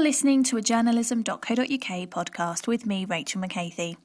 You're listening to a journalism.co.uk podcast with me, Rachel McCarthy.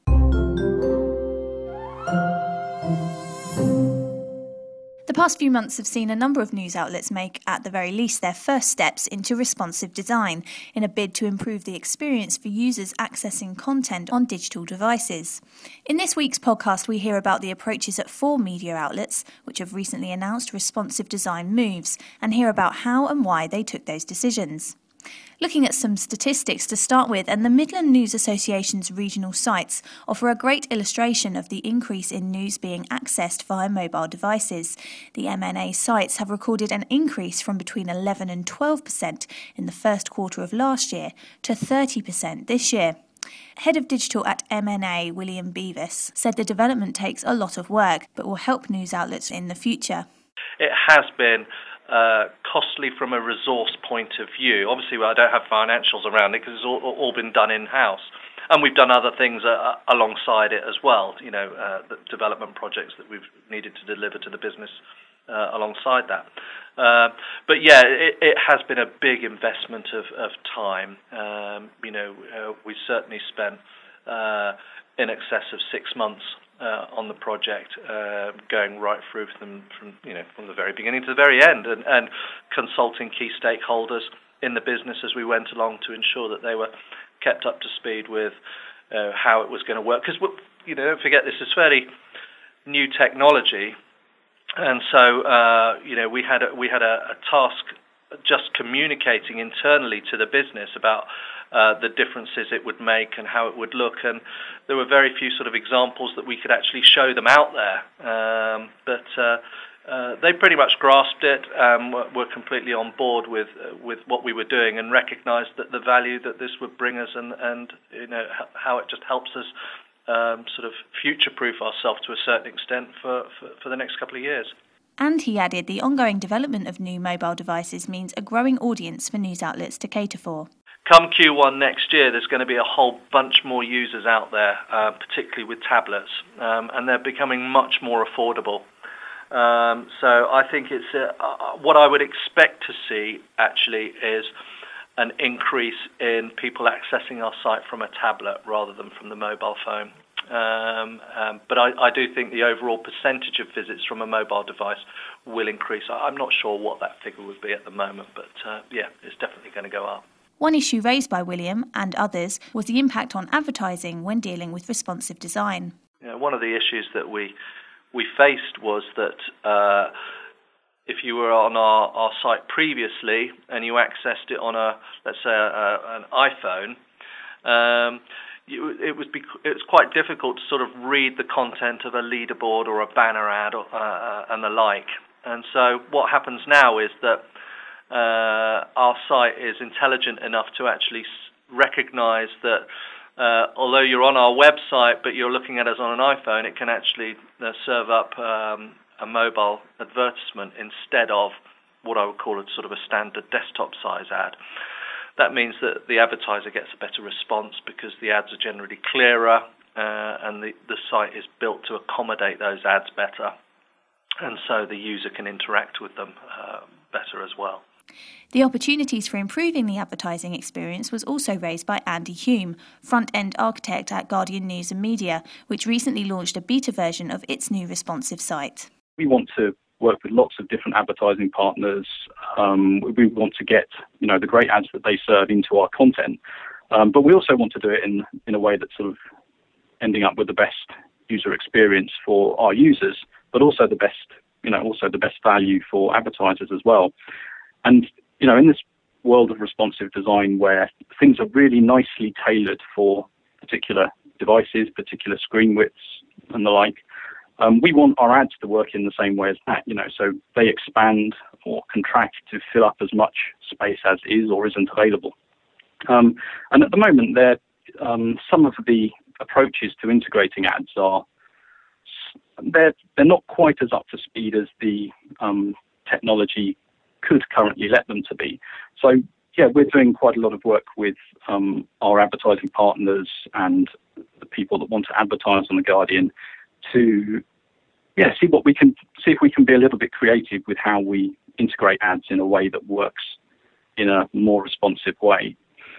The past few months have seen a number of news outlets make, at the very least, their first steps into responsive design in a bid to improve the experience for users accessing content on digital devices. In this week's podcast, we hear about the approaches at 4 media outlets, which have recently announced responsive design moves, and hear about how and why they took those decisions. Looking at some statistics to start with, and the Midland News Association's regional sites offer a great illustration of the increase in news being accessed via mobile devices. The MNA sites have recorded an increase from between 11 and 12% in the first quarter of last year to 30% this year. Head of Digital at MNA, William Beavis, said the development takes a lot of work, but will help news outlets in the future. It has been costly from a resource point of view. Obviously, I don't have financials around it because it's all been done in-house. And we've done other things alongside it as well, the development projects that we've needed to deliver to the business alongside that. But yeah, it has been a big investment of time. We certainly spent in excess of 6 months on the project, going right through from the very beginning to the very end, and consulting key stakeholders in the business as we went along to ensure that they were kept up to speed with how it was going to work. Because don't forget, this is fairly new technology, and so we had a task just communicating internally to the business about the differences it would make and how it would look, and there were very few sort of examples that we could actually show them out there. But they pretty much grasped it, were completely on board with what we were doing, and recognised that the value that this would bring us, and how it just helps us sort of future-proof ourselves to a certain extent for the next couple of years. And he added the ongoing development of new mobile devices means a growing audience for news outlets to cater for. Come Q1 next year, there's going to be a whole bunch more users out there, particularly with tablets, and they're becoming much more affordable. So I think it's what I would expect to see, actually, is an increase in people accessing our site from a tablet rather than from the mobile phone. But I do think the overall percentage of visits from a mobile device will increase. I'm not sure what that figure would be at the moment, but it's definitely going to go up. One issue raised by William and others was the impact on advertising when dealing with responsive design. One of the issues that we faced was that if you were on our site previously and you accessed it on let's say an iPhone, it was quite difficult to sort of read the content of a leaderboard or a banner ad and the like. And so what happens now is that our site is intelligent enough to actually recognise that although you're on our website but you're looking at us on an iPhone, it can actually serve up a mobile advertisement instead of what I would call a sort of a standard desktop size ad. That means that the advertiser gets a better response because the ads are generally clearer, and the site is built to accommodate those ads better, and so the user can interact with them better as well. The opportunities for improving the advertising experience was also raised by Andy Hume, front-end architect at Guardian News and Media, which recently launched a beta version of its new responsive site. We want to work with lots of different advertising partners. We want to get the great ads that they serve into our content, but we also want to do it in a way that's sort of ending up with the best user experience for our users, but also the best value for advertisers as well. And in this world of responsive design where things are really nicely tailored for particular devices, particular screen widths and the like, we want our ads to work in the same way as that, so they expand or contract to fill up as much space as is or isn't available. And at the moment, some of the approaches to integrating ads they're not quite as up to speed as the technology could currently let them to be. So we're doing quite a lot of work with our advertising partners and the people that want to advertise on The Guardian to see if we can be a little bit creative with how we integrate ads in a way that works in a more responsive way.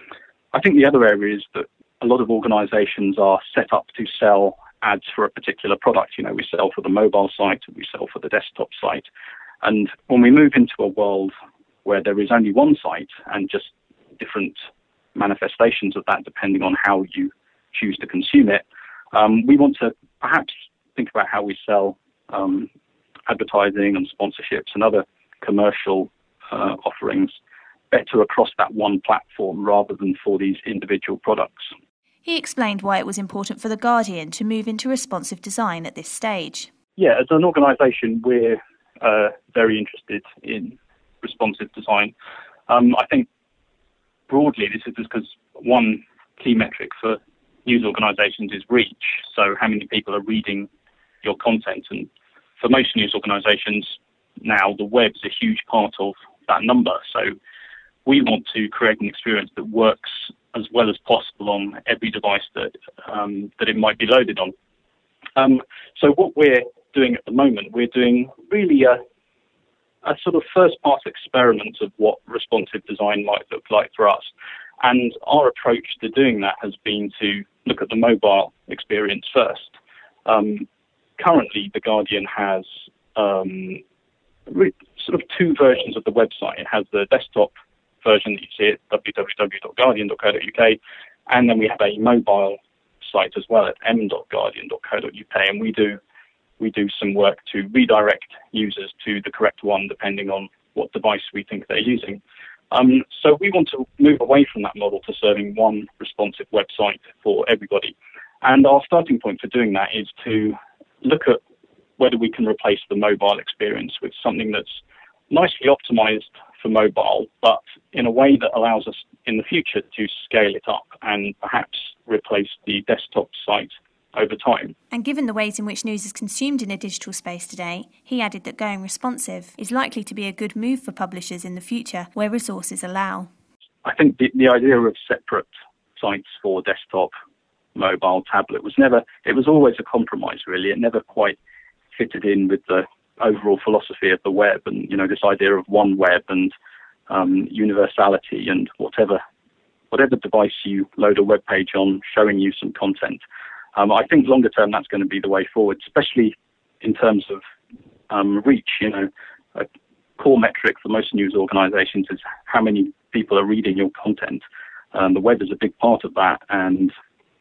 I think the other area is that a lot of organisations are set up to sell ads for a particular product. You know, we sell for the mobile site, we sell for the desktop site. And when we move into a world where there is only one site and just different manifestations of that depending on how you choose to consume it, we want to perhaps think about how we sell advertising and sponsorships and other commercial offerings better across that one platform rather than for these individual products. He explained why it was important for The Guardian to move into responsive design at this stage. Yeah, as an organisation, we're very interested in responsive design. I think broadly this is because one key metric for news organisations is reach, so how many people are reading your content. And for most news organisations now, the web's a huge part of that number. So we want to create an experience that works as well as possible on every device that it might be loaded on. So what we're doing at the moment, we're doing really a sort of first-pass experiment of what responsive design might look like for us. And our approach to doing that has been to look at the mobile experience first. Currently, The Guardian has sort of two versions of the website. It has the desktop version that you see at www.guardian.co.uk, and then we have a mobile site as well at m.guardian.co.uk, and we do some work to redirect users to the correct one depending on what device we think they're using. So we want to move away from that model to serving one responsive website for everybody. And our starting point for doing that is to look at whether we can replace the mobile experience with something that's nicely optimized for mobile, but in a way that allows us in the future to scale it up and perhaps replace the desktop site over time. And given the ways in which news is consumed in a digital space today, he added that going responsive is likely to be a good move for publishers in the future where resources allow. I think the idea of separate sites for desktop, mobile, tablet it was always a compromise really. It never quite fitted in with the overall philosophy of the web and, you know, this idea of one web and universality and whatever device you load a web page on showing you some content. I think longer term that's going to be the way forward, especially in terms of reach. You know, a core metric for most news organisations is how many people are reading your content. The web is a big part of that, and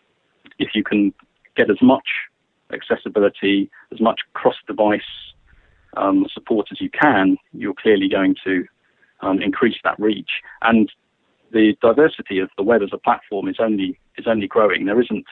if you can get as much accessibility, as much cross-device support as you can, you're clearly going to increase that reach. And the diversity of the web as a platform is only growing.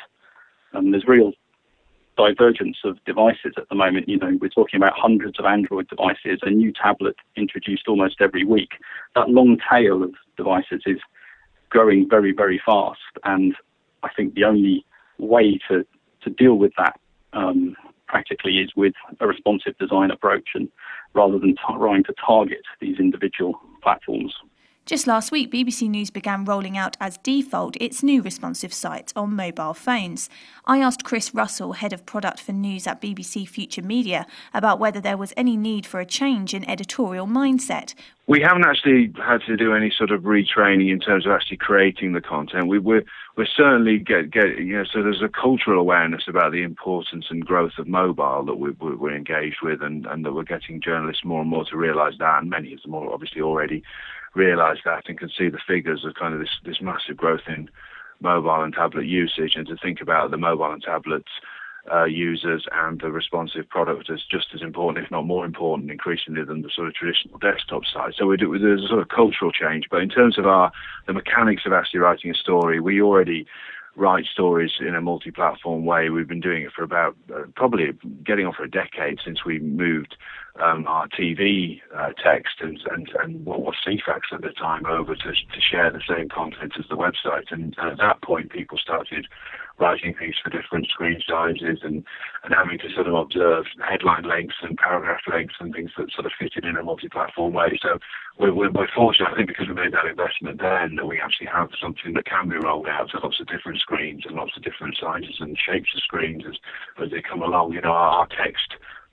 There's real divergence of devices at the moment. You know, we're talking about hundreds of Android devices, a new tablet introduced almost every week. That long tail of devices is growing very, very fast. And I think the only way to deal with that practically is with a responsive design approach, and rather than trying to target these individual platforms. Just last week, BBC News began rolling out as default its new responsive site on mobile phones. I asked Chris Russell, Head of Product for News at BBC Future Media, about whether there was any need for a change in editorial mindset. We haven't actually had to do any sort of retraining in terms of actually creating the content. We're certainly so there's a cultural awareness about the importance and growth of mobile that we're engaged with, and that we're getting journalists more and more to realise that, and many of them are obviously already realise that and can see the figures of kind of this massive growth in mobile and tablet usage, and to think about the mobile and tablets users and the responsive product as just as important, if not more important, increasingly than the sort of traditional desktop side. So there's a sort of cultural change. But in terms of the mechanics of actually writing a story, we already write stories in a multi-platform way. We've been doing it for about probably getting on for a decade since we moved our TV text and what was CFAX at the time over to share the same content as the website. And at that point, people started writing things for different screen sizes and having to sort of observe headline lengths and paragraph lengths and things that sort of fitted in a multi-platform way. So we're fortunate, I think, because we made that investment then, that we actually have something that can be rolled out to lots of different screens and lots of different sizes and shapes of screens as they come along. You know, our text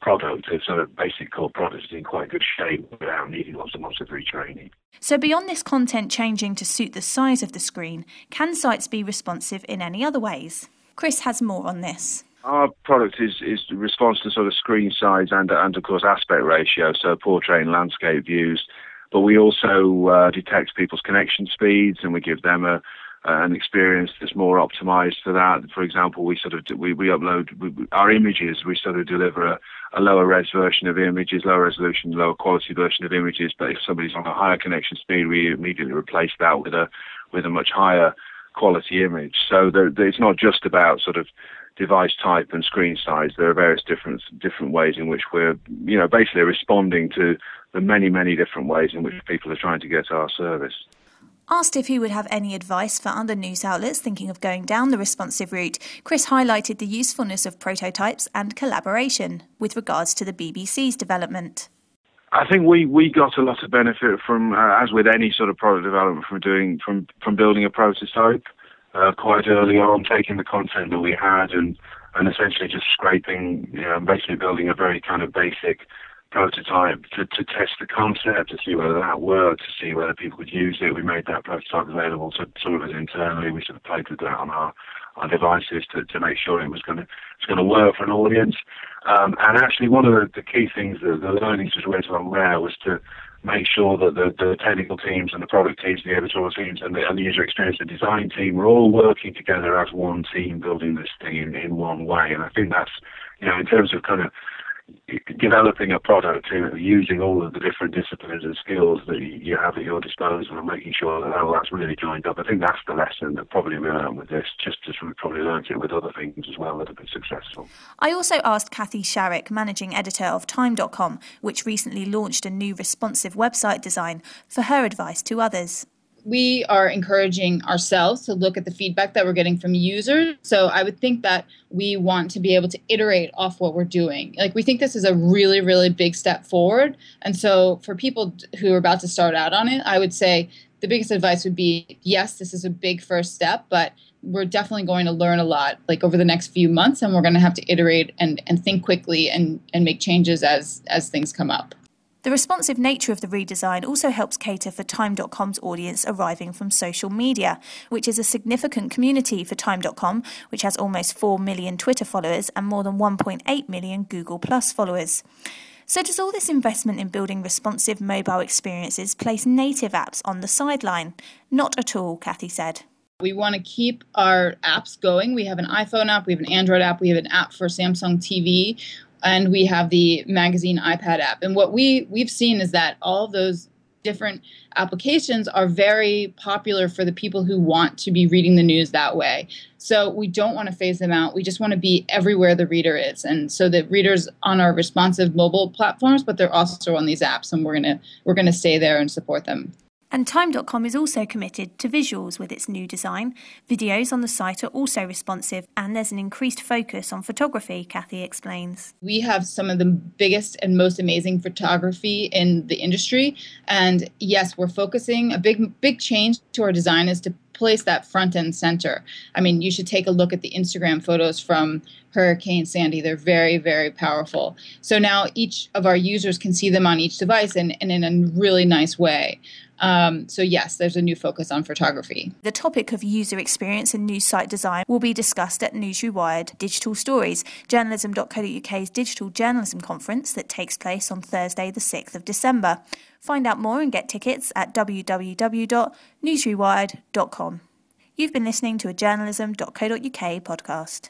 product, a sort of basic core product, is in quite good shape without needing lots and lots of retraining. So beyond this content changing to suit the size of the screen, can sites be responsive in any other ways? Chris has more on this. Our product is response to sort of screen size and of course aspect ratio, so portrait and landscape views. But we also detect people's connection speeds, and we give them an experience that's more optimized for that. For example, we upload our images. We sort of deliver a lower res version of images, lower resolution, lower quality version of images. But if somebody's on a higher connection speed, we immediately replace that with a much higher quality image. So it's not just about sort of device type and screen size. There are various different ways in which we're, basically responding to the many different ways in which people are trying to get our service. Asked if he would have any advice for other news outlets thinking of going down the responsive route, Chris highlighted the usefulness of prototypes and collaboration with regards to the BBC's development. I think we got a lot of benefit from, as with any sort of product development, from building a prototype quite early on, taking the content that we had and essentially just scraping, basically building a very kind of basic prototype to test the concept, to see whether that worked, to see whether people could use it. We made that prototype available to some of us internally. We sort of played with that on our devices to make sure it was going to work for an audience. And actually, one of the key things, the learnings as we went along there, was to make sure that the technical teams and the product teams, the editorial teams, and the user experience and design team were all working together as one team, building this thing in one way. And I think that's, in terms of kind of developing a product, using all of the different disciplines and skills that you have at your disposal and making sure that that's really joined up. I think that's the lesson that probably we learned with this, just as we probably learned it with other things as well that have been successful. I also asked Kathy Sharrock, managing editor of Time.com, which recently launched a new responsive website design, for her advice to others. We are encouraging ourselves to look at the feedback that we're getting from users. So I would think that we want to be able to iterate off what we're doing. Like, we think this is a really, really big step forward. And so for people who are about to start out on it, I would say the biggest advice would be, yes, this is a big first step, but we're definitely going to learn a lot over the next few months, and we're going to have to iterate and think quickly and make changes as things come up. The responsive nature of the redesign also helps cater for Time.com's audience arriving from social media, which is a significant community for Time.com, which has almost 4 million Twitter followers and more than 1.8 million Google Plus followers. So does all this investment in building responsive mobile experiences place native apps on the sideline? Not at all, Kathy said. We want to keep our apps going. We have an iPhone app, we have an Android app, we have an app for Samsung TV, and we have the magazine iPad app. And what we've seen is that all those different applications are very popular for the people who want to be reading the news that way. So we don't want to phase them out. We just want to be everywhere the reader is. And so the readers on our responsive mobile platforms, but they're also on these apps, and we're going to stay there and support them. And Time.com is also committed to visuals with its new design. Videos on the site are also responsive, and there's an increased focus on photography, Kathy explains. We have some of the biggest and most amazing photography in the industry. And yes, we're focusing. A big change to our design is to place that front and center. I mean, you should take a look at the Instagram photos from Hurricane Sandy. They're very, very powerful. So now each of our users can see them on each device and in a really nice way. So yes, there's a new focus on photography. The topic of user experience and news site design will be discussed at Newsrewired Wired Digital Stories, journalism.co.uk's digital journalism conference that takes place on Thursday the 6th of December. Find out more and get tickets at www.newsrewired.com. You've been listening to a journalism.co.uk podcast.